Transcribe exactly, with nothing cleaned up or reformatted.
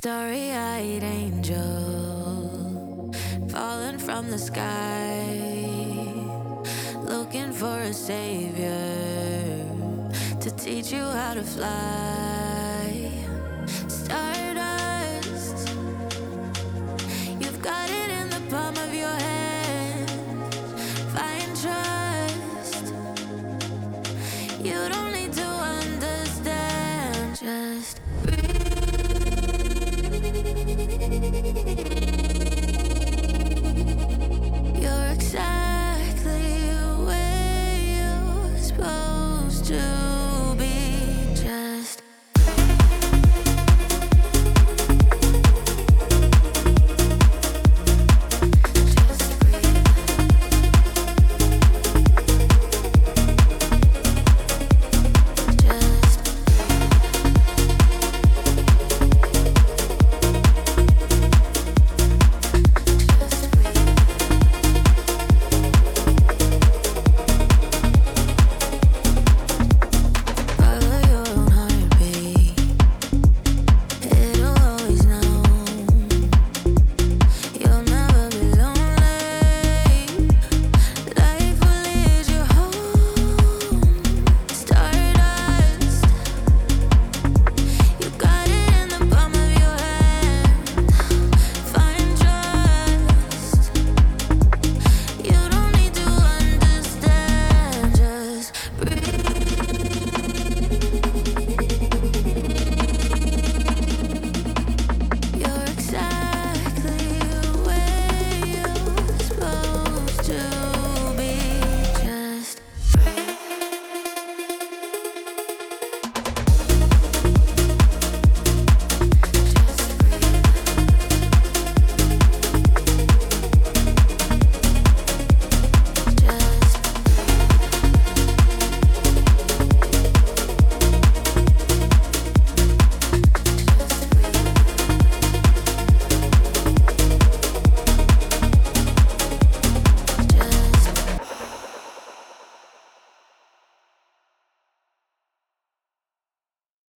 Starry-eyed angel falling from the sky, looking for a savior to teach you how to fly. Stardust, you've got it in the palm of your hand. Find trust, you don't need to understand. Just breathe.